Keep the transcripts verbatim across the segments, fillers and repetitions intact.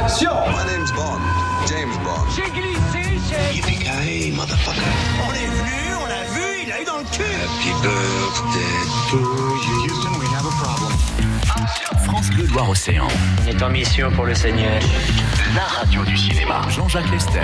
Action! My name's Bond, James Bond. J'ai glissé, c'est... Yippee-ki-yay, motherfucker. On est venu, on l'a vu, il a eu dans le cul. Happy birthday to you. Houston, we have a problem. France Bleu Loire-Océan. On est en mission pour le Seigneur. La radio du cinéma. Jean-Jacques Lester.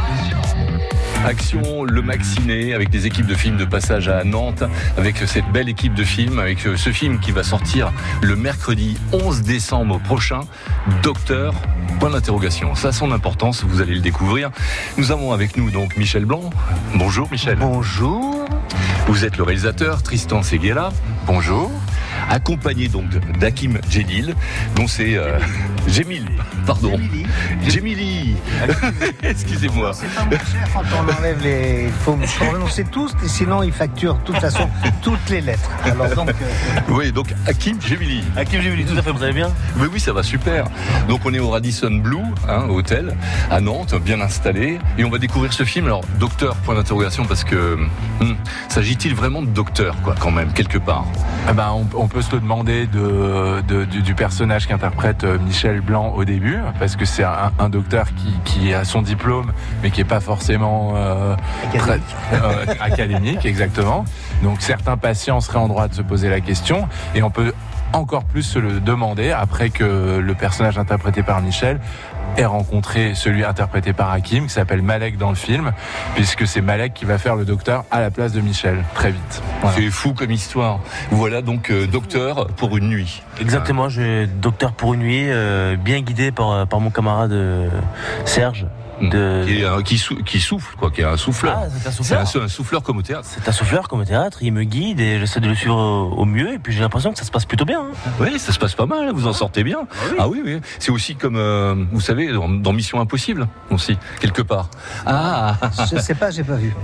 Action, le Maxiné, avec des équipes de films de passage à Nantes, avec cette belle équipe de films, avec ce film qui va sortir le mercredi onze décembre prochain, Docteur, point d'interrogation. Ça a son importance, vous allez le découvrir. Nous avons avec nous donc Michel Blanc. Bonjour Michel. Bonjour. Vous êtes le réalisateur, Tristan Seguela. Bonjour. Accompagné donc d'Hakim Djellil, dont c'est euh, Jémil, pardon. Jémili. Excusez-moi. C'est pas mon cher quand on enlève les. Il faut prononcer tous, et sinon il facture de toute façon toutes les lettres. Alors donc. Euh... Oui, donc Hakim Djellil. Hakim Djellil, tout à fait, vous allez bien? Oui, oui, ça va super. Donc on est au Radisson Blu, hein, hôtel, à Nantes, bien installé, et on va découvrir ce film. Alors, docteur, point d'interrogation, parce que hum, s'agit-il vraiment de docteur, quoi, quand même, quelque part? Ah ben, on, on peut se le demander de, de, du, du personnage qu'interprète Michel Blanc au début, parce que c'est un, un docteur qui, qui a son diplôme, mais qui n'est pas forcément euh, académique. Très, euh, académique, exactement. Donc certains patients seraient en droit de se poser la question, et on peut encore plus se le demander après que le personnage interprété par Michel ait rencontré celui interprété par Hakim, qui s'appelle Malek dans le film, puisque c'est Malek qui va faire le docteur à la place de Michel, très vite. Voilà. C'est fou comme histoire. Voilà donc euh, docteur pour une nuit. Exactement, je docteur pour une nuit, euh, bien guidé par, par mon camarade euh, Serge. De... Qui, est un, qui, sou, qui souffle, quoi, qui est un souffleur. Ah, c'est un souffleur. C'est un, un souffleur comme au théâtre. C'est un souffleur comme au théâtre, il me guide et j'essaie de le suivre au, au mieux, et puis j'ai l'impression que ça se passe plutôt bien. Hein. Oui, ça se passe pas mal, vous en sortez bien. Ah oui, ah, oui, oui. C'est aussi comme, euh, vous savez, dans, dans Mission Impossible, aussi, quelque part. Ah Je sais pas, j'ai pas vu.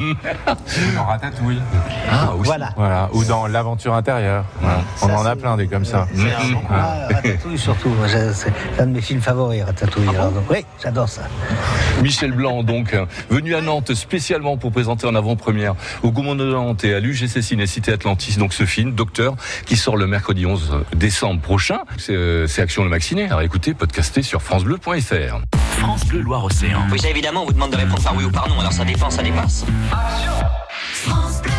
Dans Ratatouille. Ah, aussi. Voilà. Voilà. Ou dans L'Aventure intérieure. Voilà. Ça, on en a c'est... plein des comme ça. C'est un... ah, Ratatouille surtout. Moi, c'est un de mes films favoris, Ratatouille. Ah, Alors, bon donc, oui, j'adore ça. Michel Blanc, donc, venu à Nantes spécialement pour présenter en avant-première au Gaumont de Nantes et à l'U G C Ciné Cité Atlantis, donc ce film, Docteur, qui sort le mercredi onze décembre prochain. C'est, euh, c'est Action le Maxiné. Alors écoutez, podcasté sur francebleu point f r. France Bleu Loire-Océan. Oui, ça évidemment, on vous demande de répondre par oui ou par non, alors ça dépend, ça dépasse. Action! France Bleu.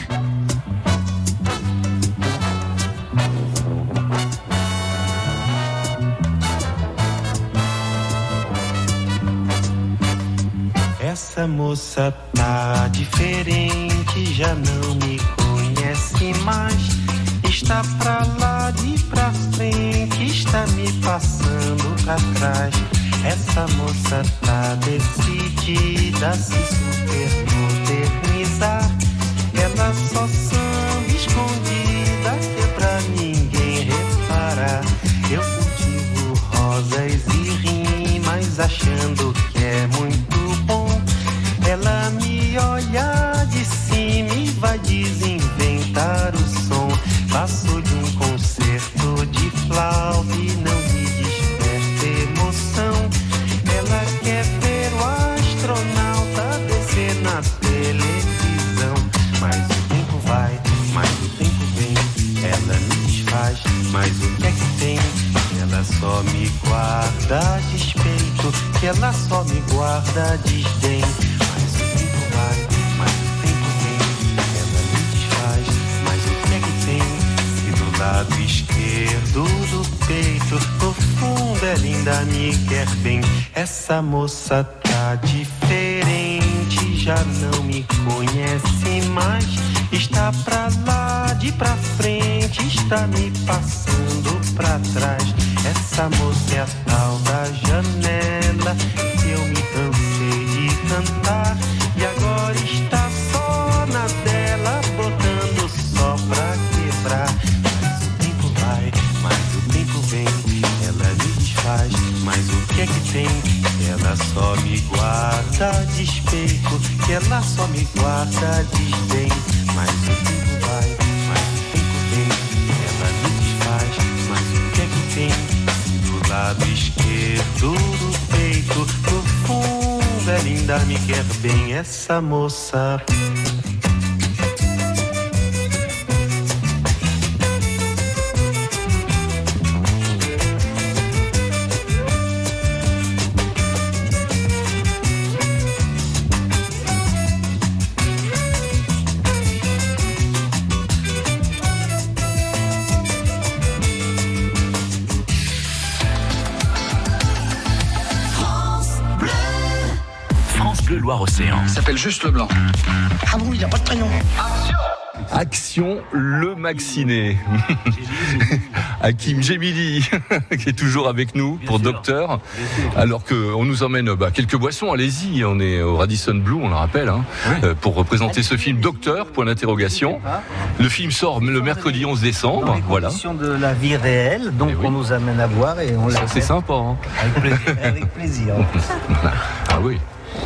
Essa moça tá diferente, já não me conhece mais. Está pra lá de pra frente, está me passando pra trás. Essa moça tá decidida a se super modernizar. Ela só samba escondida que é pra ninguém reparar. Eu cultivo rosas e rimas achando que é muito bom. Ela me olha de cima e vai desinventar o som. Passo de um concerto de flauta e não me desperta emoção. Ela quer ver o astronauta descer na televisão. Mas o tempo vai, mas o tempo vem. Ela me desfaz, mas o que é que tem? Ela só me guarda despeito, que ela só me guarda desdém. Lado esquerdo do peito, no fundo ela ainda me quer bem. Essa moça tá diferente, já não me conhece mais. Está pra lá, de pra frente, está me passando pra trás. Essa moça é a tal da janela que eu me cansei de cantar. E agora está só na dela, botando só pra quebrar. Ela me desfaz, mas o que é que tem? Ela só me guarda despeito, que ela só me guarda desdém. Mas o tempo vai, mas o tempo vem. Ela me desfaz, mas o que é que tem? Do lado esquerdo do peito, no fundo ela ainda me quer bem. Essa moça. Bleu Loire-Océan. Il s'appelle juste Leblanc. Ah bon, il n'a pas de prénom. Action le Maxiné. Hakim Gemili qui est toujours avec nous pour Docteur. Alors qu'on nous emmène bah, quelques boissons, allez-y, on est au Radisson Blu, on le rappelle, hein, oui. euh, pour représenter ce film Docteur, point d'interrogation. Le film sort le mercredi onze décembre. Dans les voilà. conditions de la vie réelle, donc oui. on nous amène à voir et on l'a Ça, c'est sympa. Hein. Avec plaisir. Avec plaisir. Ah oui.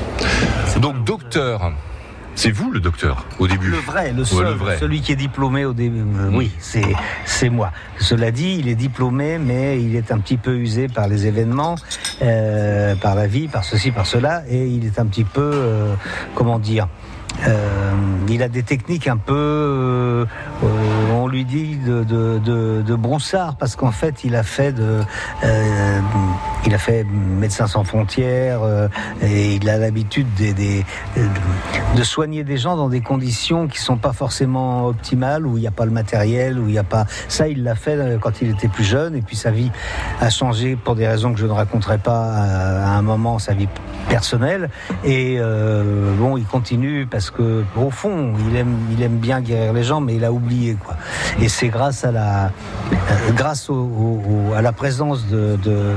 Donc Docteur. C'est vous le docteur au début? Le vrai, le seul, ouais, le vrai. Celui qui est diplômé au début. Euh, mmh. Oui, c'est c'est moi. Cela dit, il est diplômé, mais il est un petit peu usé par les événements, euh, par la vie, par ceci, par cela, et il est un petit peu, euh, comment dire. Euh, il a des techniques un peu, euh, euh, on lui dit de, de, de, de broussard, parce qu'en fait, il a fait de, euh, il a fait Médecins sans frontières, euh, et il a l'habitude des, des, de, de soigner des gens dans des conditions qui sont pas forcément optimales, où il n'y a pas le matériel, où il n'y a pas. Ça, il l'a fait quand il était plus jeune, et puis sa vie a changé pour des raisons que je ne raconterai pas à, à un moment, sa vie personnelle, et euh, bon, il continue parce que au fond, il aime, il aime bien guérir les gens, mais il a oublié quoi. Et c'est grâce à la, euh, grâce au, au, à la présence de de,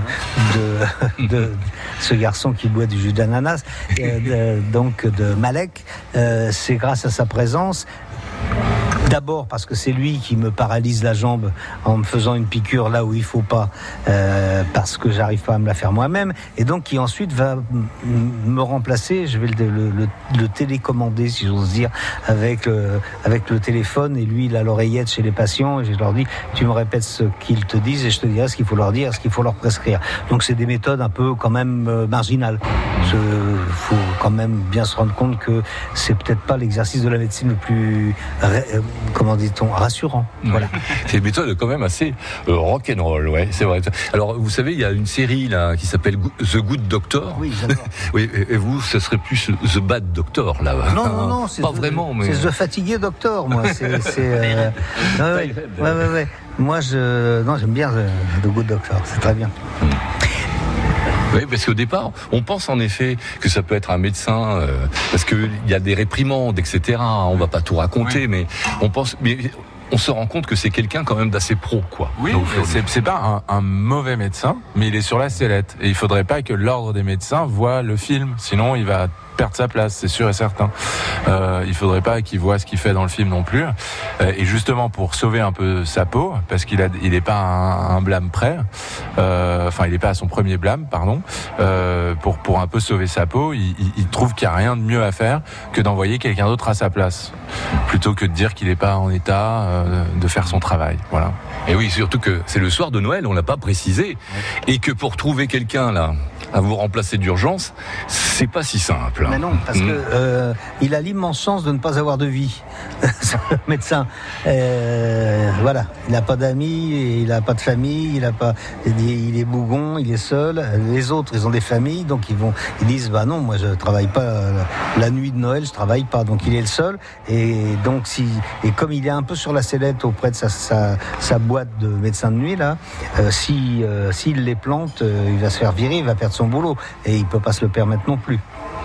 de, de ce garçon qui boit du jus d'ananas, euh, de, donc de Malek. Euh, c'est grâce à sa présence. D'abord parce que c'est lui qui me paralyse la jambe en me faisant une piqûre là où il faut pas, euh, parce que j'arrive pas à me la faire moi-même, et donc qui ensuite va m- me remplacer. Je vais le, le, le, le télécommander, si j'ose dire, avec le, avec le téléphone, et lui il a l'oreillette chez les patients, et je leur dis tu me répètes ce qu'ils te disent et je te dirai ce qu'il faut leur dire, ce qu'il faut leur prescrire. Donc c'est des méthodes un peu quand même euh, marginales. Il faut quand même bien se rendre compte que c'est peut-être pas l'exercice de la médecine le plus euh, comment dit-on, rassurant. Voilà. C'est une méthode quand même assez euh, rock'n'roll, ouais, c'est vrai. Alors, vous savez, il y a une série là qui s'appelle The Good Doctor. Oui, j'adore. Oui, et vous, ce serait plus The Bad Doctor là. Non, non, non, c'est pas the, vraiment, mais c'est The Fatigué Doctor, moi. C'est, c'est euh... ouais, ouais, ouais, ouais, ouais. Moi, je, non, j'aime bien The, The Good Doctor. C'est très bien. Hmm. Oui, parce qu'au départ, on pense en effet que ça peut être un médecin, euh, parce qu'il y a des réprimandes, et cetera. On va pas tout raconter, oui. mais on pense... Mais on se rend compte que c'est quelqu'un quand même d'assez pro, quoi. Oui, donc, c'est, c'est pas un, un mauvais médecin, mais il est sur la sellette. Et il faudrait pas que l'ordre des médecins voit le film, sinon il va perdre sa place, c'est sûr et certain. Euh, il faudrait pas qu'il voit ce qu'il fait dans le film non plus. Euh, et justement pour sauver un peu sa peau, parce qu'il a, il est pas un, un blâme prêt. Euh, enfin, il est pas à son premier blâme, pardon. Euh, pour pour un peu sauver sa peau, il, il, il trouve qu'il y a rien de mieux à faire que d'envoyer quelqu'un d'autre à sa place, plutôt que de dire qu'il est pas en état euh, de faire son travail. Voilà. Et oui, surtout que c'est le soir de Noël, on l'a pas précisé, et que pour trouver quelqu'un là à vous remplacer d'urgence, c'est pas si simple. Mais non, parce mmh. que euh, il a l'immense chance de ne pas avoir de vie, ce médecin. Euh, voilà, il n'a pas d'amis, il n'a pas de famille, il a pas, il est bougon, il est seul. Les autres, ils ont des familles, donc ils vont, ils disent bah non, moi je travaille pas la nuit de Noël, je travaille pas, donc il est le seul. Et donc si, et comme il est un peu sur la sellette auprès de sa sa, sa boîte de médecin de nuit là, euh, si euh, s'il les plante, euh, il va se faire virer, il va perdre son boulot, et il peut pas se le permettre non plus.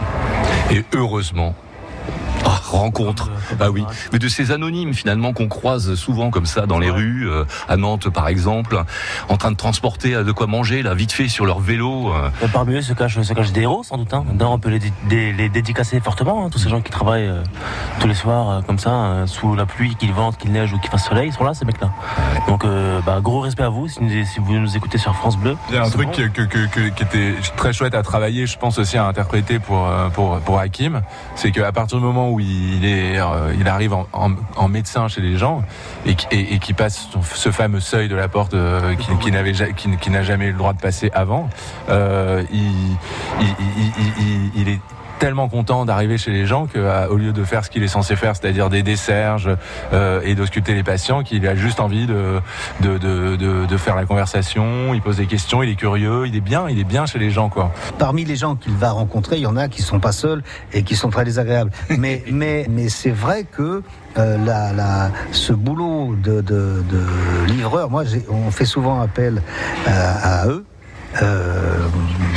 Et heureusement, ah, rencontre, bah oui, mais de ces anonymes finalement qu'on croise souvent comme ça dans les rues, euh, à Nantes par exemple, en train de transporter de quoi manger, là, vite fait sur leur vélo. Euh. Parmi eux se cachent, se cachent des héros sans doute. Hein. D'ailleurs, on peut les, dé, les dédicacer fortement, hein. Tous ces gens qui travaillent euh, tous les soirs euh, comme ça, euh, sous la pluie, qu'il vente, qu'il neige ou qu'il fasse soleil, ils sont là ces mecs-là. Ouais. Donc euh, bah, gros respect à vous si, si vous nous écoutez sur France Bleu. Il y a un truc bon. que, que, que, qui était très chouette à travailler, je pense aussi à interpréter pour, pour, pour Hakim, c'est qu'à partir du moment où il est, euh, il arrive en, en, en médecin chez les gens et, et, et qui passe ce fameux seuil de la porte euh, qui, qui, n'avait, qui, qui n'a jamais eu le droit de passer avant, euh, il, il, il, il, il est tellement content d'arriver chez les gens qu'au lieu de faire ce qu'il est censé faire, c'est-à-dire des desserts euh, et d'ausculter les patients, qu'il a juste envie de, de, de, de, de faire la conversation, il pose des questions, il est curieux, il est bien, il est bien chez les gens, quoi. Parmi les gens qu'il va rencontrer, il y en a qui sont pas seuls et qui sont très désagréables. Mais, mais, mais c'est vrai que Euh, la, la, ce boulot de, de, de livreur, moi, j'ai, on fait souvent appel à, à eux. Euh,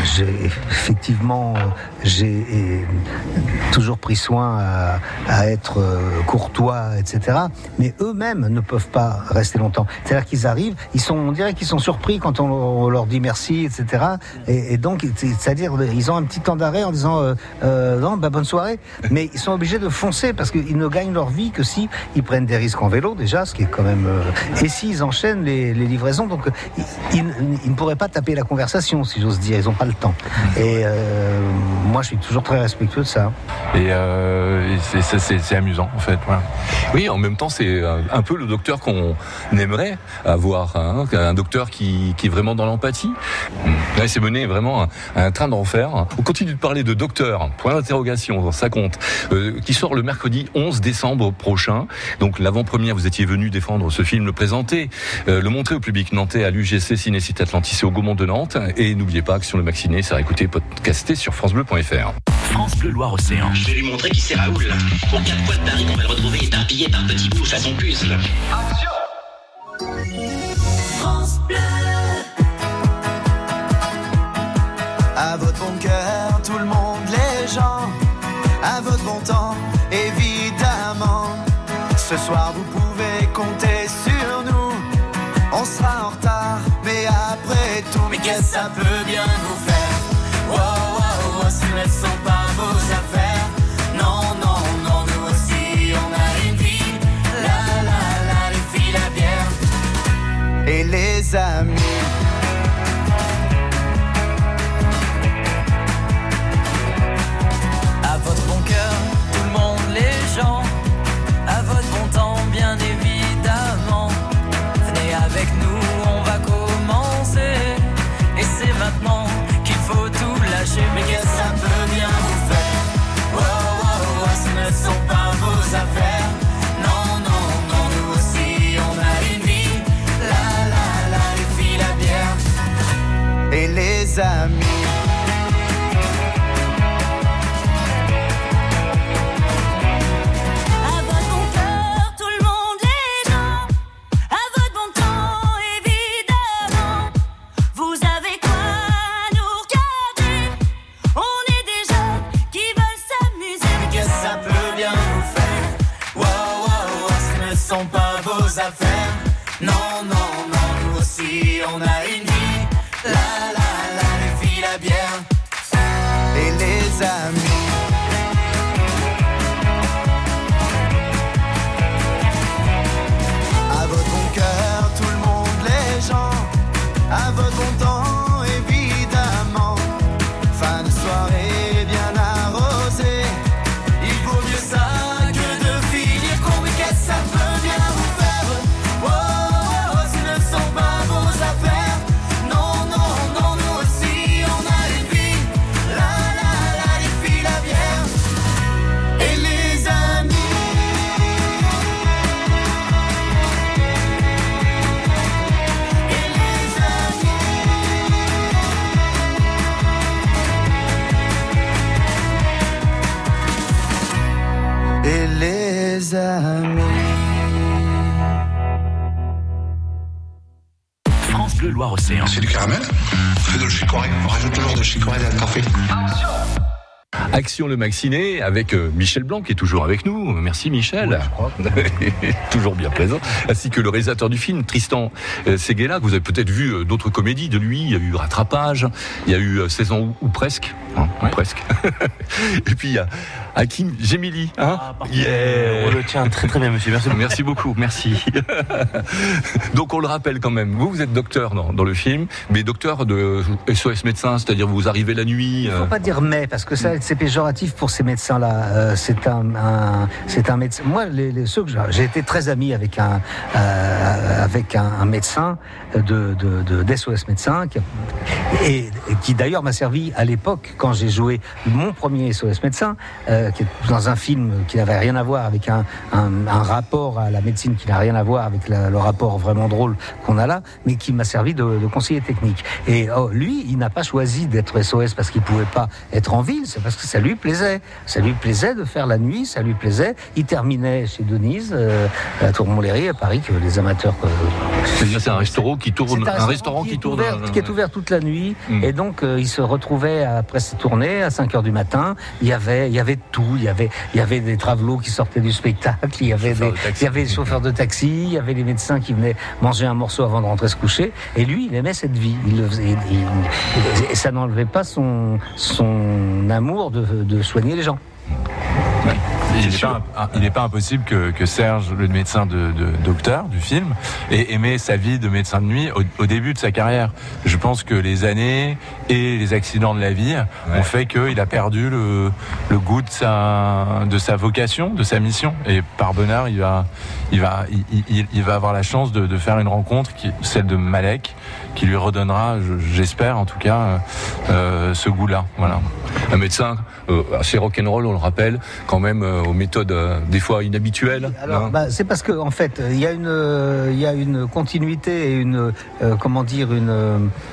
j'ai effectivement, j'ai et, toujours pris soin à, à être courtois, et cetera. Mais eux-mêmes ne peuvent pas rester longtemps. C'est-à-dire qu'ils arrivent, ils sont, on dirait qu'ils sont surpris quand on, on leur dit merci, et cetera. Et, et donc, c'est-à-dire, ils ont un petit temps d'arrêt en disant euh, euh, non, bah, bonne soirée. Mais ils sont obligés de foncer parce qu'ils ne gagnent leur vie que si ils prennent des risques en vélo déjà, ce qui est quand même. Euh, et s'ils enchaînent les, les livraisons, donc ils, ils, ils ne pourraient pas taper la conversation, si j'ose dire. Ils n'ont pas le temps. Et euh, moi, je suis toujours très respectueux de ça. Et, euh, et c'est, c'est, c'est amusant, en fait. Voilà. Oui, en même temps, c'est un peu le docteur qu'on aimerait avoir, hein, un docteur qui, qui est vraiment dans l'empathie. Là, c'est mené vraiment un, un train d'enfer. On continue de parler de docteur, point d'interrogation, ça compte, euh, qui sort le mercredi onze décembre prochain. Donc l'avant-première, vous étiez venu défendre ce film, le présenter, euh, le montrer au public nantais à l'U G C Ciné-Cité Atlantis et au Gaumont de Nantes. Et n'oubliez pas, Action le Mac Ciné, ça va écouter podcasté sur francebleu point f r. France Bleu Loire-Océan. Je vais lui montrer qui c'est Raoul. Pour quatre fois de Paris qu'on va le retrouver éparpillé par petits bouts façon puzzle. Action. France Bleu. À votre bon cœur, tout le monde, les gens. À votre bon temps, évidemment. Ce soir, vous pouvez compter sur nous. On sera en retard, mais après tout, mais qu'est-ce que ça peut bien vous faire? Wow, wow, wow, ce ne sont pas vos affaires. Non, non, non, nous aussi, on a une vie. La, la, la, les filles, la bière. Et les amis. À votre bon cœur, tout le monde, les gens. À votre bon temps, bien évidemment. Venez avec nous, on va commencer. Et c'est maintenant qu'il faut tout lâcher. Mais qu'est-ce que ça peut bien vous faire? Oh, oh, oh, ce ne sont pas vos affaires. Non, non, non, nous aussi, on a une vie. La, la, la, les filles, la bière. Et les amis. Non, non, non, nous aussi on a une vie. La, la, la, les filles, la bière. Et les amis. À votre bon cœur, tout le monde, les gens. À votre bon temps, évidemment. Fin de soirée bien arrosée. Il vaut mieux ça que de finir con. Mais qu'est-ce que ça peut bien vous faire? Les amis. France Bleu Loire-Océan. C'est du caramel? Fais de le chicorée. On rajoute toujours de chicorée dans le café. Action. Action le Mac Ciné avec euh, Michel Blanc qui est toujours avec nous. Merci Michel. Ouais, je crois. Toujours bien présent. Ainsi que le réalisateur du film, Tristan euh, Seguela, que vous avez peut-être vu euh, d'autres comédies de lui. Il y a eu Rattrapage, il y a eu euh, seize ans ou, ou presque. Hein, ouais. Presque. Et puis il y a Hakim Gemili. Hein ah, yeah. On le tient très très bien monsieur. Merci, merci beaucoup. Merci. Donc on le rappelle quand même. Vous, vous êtes docteur dans, dans le film, mais docteur de S O S médecin, c'est-à-dire vous arrivez la nuit. Il ne faut pas dire mais, parce que ça c'est péjoratif pour ces médecins-là. Euh, c'est un, un, c'est un médecin. Moi, les, les, ceux que j'ai, j'ai été très ami avec un, euh, avec un, un médecin de, de, de, d'S O S médecin, qui, et, et qui d'ailleurs m'a servi à l'époque quand j'ai joué mon premier S O S médecin, euh, qui est dans un film qui n'avait rien à voir avec un, un, un rapport à la médecine qui n'a rien à voir avec la, le rapport vraiment drôle qu'on a là, mais qui m'a servi de, de conseiller technique. Et oh, lui, il n'a pas choisi d'être S O S parce qu'il pouvait pas être en ville. C'est parce que ça lui plaisait. Ça lui plaisait de faire la nuit, ça lui plaisait. Il terminait chez Denise, euh, à la Tour Montlhéry, à Paris, que les amateurs... Euh, c'est-à-dire c'est un restaurant qui tourne, un, un restaurant qui, qui tourne, ouvert, un... qui est ouvert toute la nuit. Mmh. Et donc, euh, il se retrouvait après ses tournées à cinq heures du matin. Il y avait, il y avait tout. Il y avait, il y avait des travelots qui sortaient du spectacle. Il y avait des, il y avait des chauffeurs de taxi. Il y avait les médecins qui venaient manger un morceau avant de rentrer se coucher. Et lui, il aimait cette vie. Il le faisait, il, il, et ça n'enlevait pas son, son amour de, de soigner les gens. Ouais. Il n'est pas, pas impossible que, que Serge, le médecin de, de docteur du film, ait aimé sa vie de médecin de nuit au, au début de sa carrière. Je pense que les années et les accidents de la vie ouais. ont fait qu'il a perdu le, le goût de sa, de sa vocation, de sa mission. Et par bonheur, il va, il va, il, il, il va avoir la chance de, de faire une rencontre, qui, celle de Malek, qui lui redonnera, j'espère en tout cas, euh, ce goût-là. Voilà. Un médecin euh, assez rock'n'roll, on le rappelle, quand même euh, aux méthodes euh, des fois inhabituelles. Alors, hein. bah, c'est parce que en fait, il y a une, euh, il y a une continuité et une, euh, comment dire, une euh,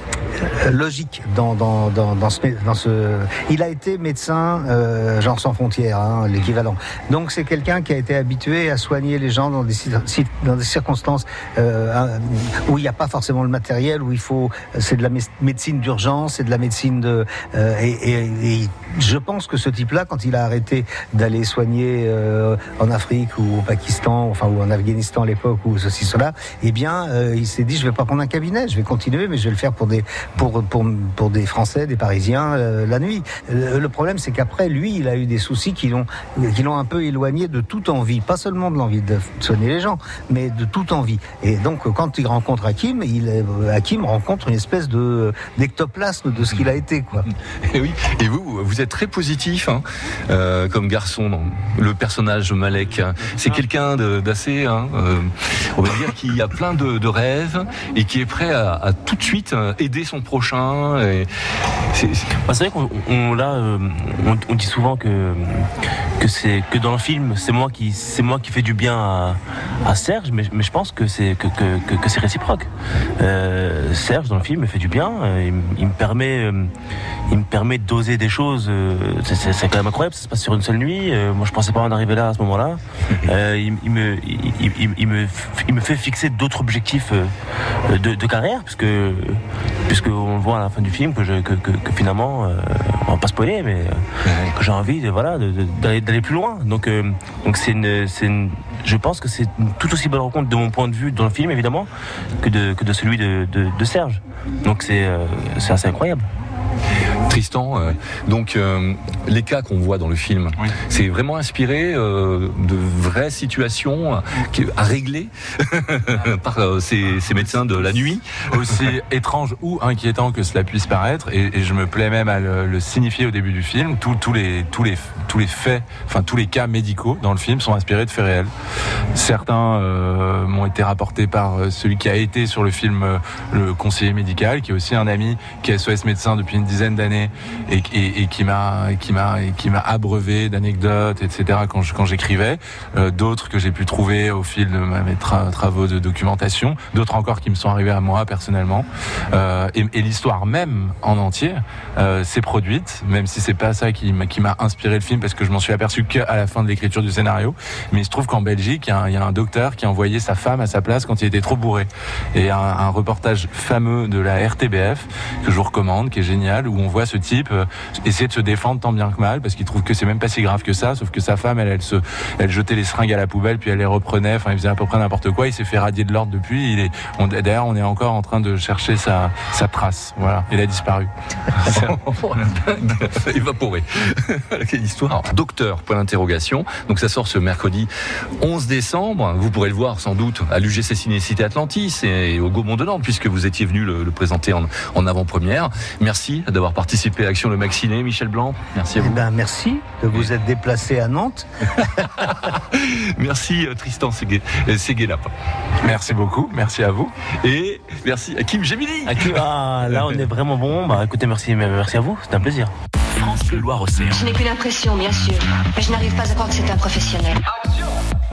logique dans dans dans dans ce, dans ce. Il a été médecin, euh, genre sans frontières, hein, l'équivalent. Donc c'est quelqu'un qui a été habitué à soigner les gens dans des dans des circonstances euh, où il n'y a pas forcément le matériel, où il faut, c'est de la médecine d'urgence, c'est de la médecine de euh, et, et, et je pense que ce type-là, quand il a arrêté d'aller soigner euh, en Afrique ou au Pakistan, enfin ou en Afghanistan à l'époque ou ceci cela, eh bien, euh, il s'est dit je vais pas prendre un cabinet, je vais continuer, mais je vais le faire pour des pour pour pour des Français, des Parisiens euh, la nuit. Euh, le problème, c'est qu'après, lui, il a eu des soucis qui l'ont qui l'ont un peu éloigné de toute envie, pas seulement de l'envie de soigner les gens, mais de toute envie. Et donc, quand il rencontre Hakim, il Hakim rencontre une espèce de d'ectoplasme de ce qu'il a été, quoi. Et oui. Et vous, vous êtes très positif, hein, euh, comme garçon. Non. Le personnage Malek, c'est quelqu'un de, d'assez, hein, euh, on va dire, qui a plein de, de rêves et qui est prêt à, à tout de suite aider son prochain. Et c'est, c'est... Bah, c'est vrai qu'on on, là, euh, on, on dit souvent que que c'est que dans le film, c'est moi qui c'est moi qui fais du bien à, à Serge, mais, mais je pense que c'est que que, que, que c'est réciproque. Euh, Serge dans le film me fait du bien, il, il me permet euh, il me permet d'oser des choses. Euh, c'est, c'est, c'est quand même incroyable, ça se passe sur une seule nuit. Euh, moi, je pensais pas en arriver là à ce moment-là. Euh, il, il me il, il, il me il me fait fixer d'autres objectifs euh, de, de carrière, puisque puisque on voit à la fin du film que je, que, que, que finalement, euh, on va pas spoiler, mais euh, que j'ai envie de voilà de, de, d'aller d'aller plus loin. Donc euh, donc c'est une c'est une je pense que c'est une tout aussi belle rencontre de mon point de vue dans le film, évidemment, que de, que de celui de, de, de Serge. Donc c'est, euh, c'est assez incroyable. Tristan, euh, donc euh, les cas qu'on voit dans le film, oui. c'est vraiment inspiré euh, de vraies situations euh, à régler par euh, ces, ces médecins de la nuit. Aussi étrange ou inquiétant que cela puisse paraître, et, et je me plais même à le, le signifier au début du film, tous, tous, les, tous, les, tous les faits, enfin tous les cas médicaux dans le film sont inspirés de faits réels. Certains euh, m'ont été rapportés par celui qui a été sur le film, euh, le conseiller médical, qui est aussi un ami, qui est S O S médecin depuis une dizaine d'années, et, et, et qui m'a qui m'a qui m'a abreuvé d'anecdotes, et cetera quand je, quand j'écrivais. Euh, d'autres que j'ai pu trouver au fil de mes tra- travaux de documentation, d'autres encore qui me sont arrivés à moi personnellement. Euh, et, et l'histoire même en entier euh, s'est produite, même si c'est pas ça qui m'a qui m'a inspiré le film, parce que je m'en suis aperçu qu'à la fin de l'écriture du scénario. Mais il se trouve qu'en Belgique, il y a un, il y a un docteur qui a envoyé sa femme à sa place quand il était trop bourré. Et un, un reportage fameux de la R T B F que je vous recommande, qui est génial, où on voit ce type euh, essayer de se défendre tant bien que mal, parce qu'il trouve que c'est même pas si grave que ça, sauf que sa femme, elle, elle se, elle jetait les seringues à la poubelle, puis elle les reprenait, enfin, il faisait à peu près n'importe quoi, il s'est fait radier de l'ordre depuis, il est, on, d'ailleurs, on est encore en train de chercher sa, sa trace, voilà, il a disparu. Évaporé. Quelle histoire. Docteur, point d'interrogation. Donc ça sort ce mercredi onze décembre, vous pourrez le voir sans doute à l'U G C Ciné-Cité Atlantis et au Gaumont de Nantes, puisque vous étiez venu le, le présenter en, en avant-première. Merci d'avoir participé à Action le Maxiné, Michel Blanc. Merci à vous. Eh ben, merci de vous être déplacé à Nantes. Merci Tristan Seguela. Merci beaucoup, merci à vous. Et merci Hakim Gemili. Hakim, ah, là on est vraiment bon. Bah écoutez, merci, merci à vous, c'était un plaisir. France Bleu Loire Océan. Je n'ai qu'une impression, bien sûr, mais je n'arrive pas à croire que c'est un professionnel. Action!